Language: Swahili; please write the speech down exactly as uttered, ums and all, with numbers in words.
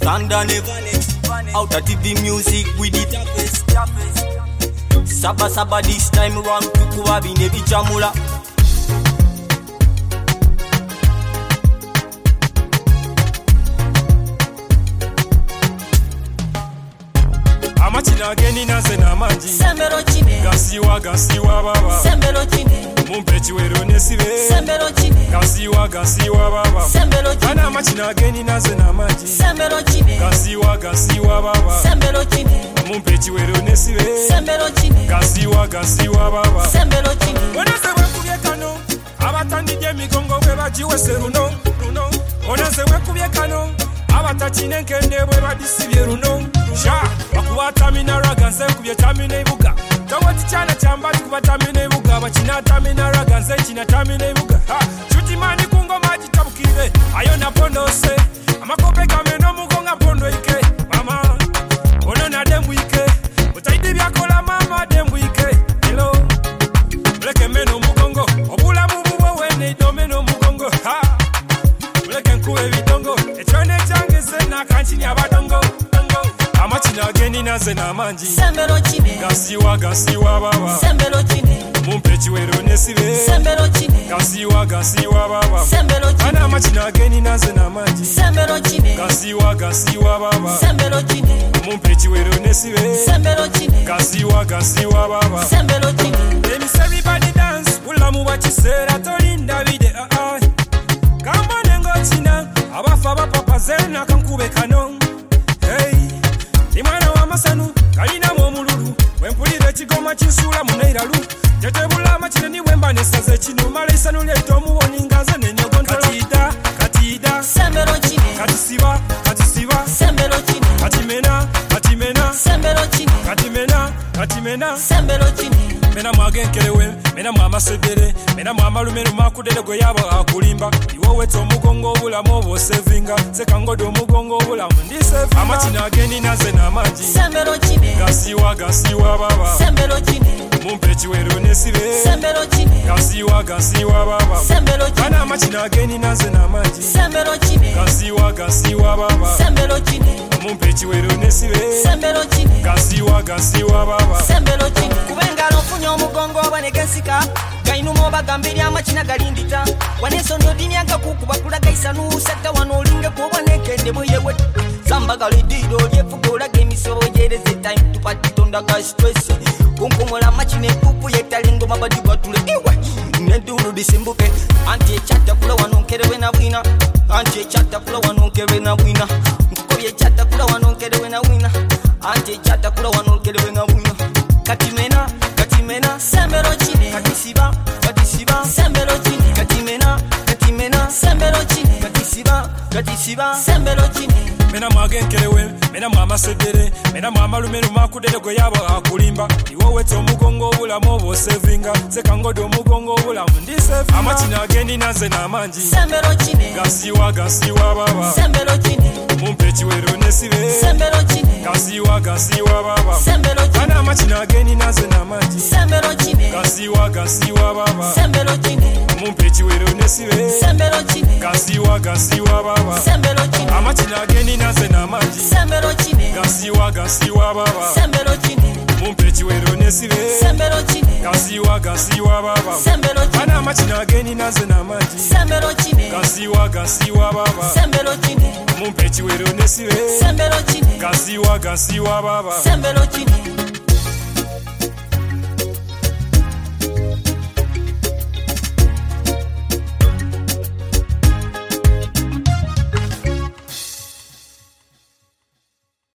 Thunder never let. Out of T V music with the toughest. Saba saba this time round tukuwa bine bichamula. Amachina geni naze na manji Sembero chine Gasiwa gasiwa baba Sembero chine Mumpe chiwero nesibe Sembero chine Gasiwa gasiwa baba Sembero chine Ana amachina geni naze na manji Sembero chine Gasiwa gasiwa baba Sembero chine Mumpe chiwero nesibe Sembero chine Gasiwa gasiwa baba Sembero chine Onase wekubye kano Abatandi je migongo we bajiwese runo runo Onase wekubye kano Abatachine nkende we badisibye runo Sha wakuwatamina raga nze kubye tamina ibuga Tawati chana chambati kubatamina ibuga Bachina tamina raga nze china tamina ibuga Chuti mani kungo maji tabukire Ayo na pondo se Amakope kameno mugonga pondo ike Mama Ono na dembu ike Utaidi biakola mama dembu ike Hello Uleke meno mugongo Obula mubuwe wene idomeno mugongo Ha Uleke nkuwe vidongo Echone change se na kanchini abadongo Amachina geni naze na manji Sembero chine Gasiwa gasiwa baba Sembero chine Mumpe chiwero nesibe Sembero chine Gasiwa gasiwa baba Sembero chine Ana amachina geni naze na manji Sembero chine Gasiwa gasiwa baba Sembero chine Mumpe chiwero nesibe Sembero chine Gasiwa gasiwa baba Sembero chine Let me see everybody dance Ula muwachisera tolinda vide ah ah Kamba nengo china Abafa bapapa zena kankube kano Hey Imana wa masanu kalina mu mululu wempulira ekigoma kinsula muneiralu tetebula machine ni wemba nesaze kino mala isanu lyeto muwoni ngaze nenyogontola katida katida Sembero chine katisiba katisiba Sembero chine katimena katimena Sembero chine katimena katimena Sembero chine mena mwagenkelewe mena mwamasedere mena mwamalumenu makudere gwe yabo akulimba iwo weto omugongo obulamu obosevinga sekangodo omugongo obulamu ndisevinga amachina geni naze na manji Sembero chine Gasiwa gasiwa baba Sembero chine Mumpe chiwero nesibe Sembero chine Gasiwa gasiwa baba Sembero chine Ana amachina geni naze na manji Sembero chine Gasiwa gasiwa baba Sembero chine Mumpe chiwero nesibe Sembero chine Gasiwa gasiwa baba Sembero chine Kubengalo funyo omugongo abanekensika Gainumo bagambiri amachina galindita Wanesono dini akakuku bakula gaisanu Seta wanolinge kuwa nekende mweyewe Samba galidido lyefugola gemisoro yereze time tupati tonda ga stress Kunkumula machine pupu yetalingo mabadi batule iwe Nendulu disimbuke Anti chata kula wanonkerewe na wina Anti chata kula wanonkerewe na wina Mkubye chata kula wanonkerewe na wina Anti chata kula wanonkerewe na wina Katimena, katimena, sembero chine Katisiba, katisiba, sembero chine Katimena, katimena, sembero chine Katisiba, katisiba, sembero chine Mena mwagenkelewe, mena mwamasedere Mena mwamalumenu makudere gwe yabo akulimba iwo weto omugongo obulamu obosevinga sekangodo omugongo obulamu ndisevinga amachina geni naze na manji Sembero chine Gasiwa gasiwa baba Sembero chine Mumpe chiwero nesibe Sembero chine Gasiwa gasiwa baba Sembero chine Ana amachina geni naze na manji Sembero chine Gasiwa gasiwa baba Sembero chine Mumpe chiwero nesibe Sembero chine Gasiwa gasiwa baba Sembero chine amachina geni naze na manji Sembero chine Gasiwa gasiwa baba Sembero chine Mumpe chiwero nesibe Sembero chine Gasiwa gasiwa baba Sembero chine Ana amachina geni naze na manji Sembero chine Gasiwa gasiwa baba Sembero chine Mumpe chiwero nesibe Sembero chine Gasiwa gasiwa baba Sembero chine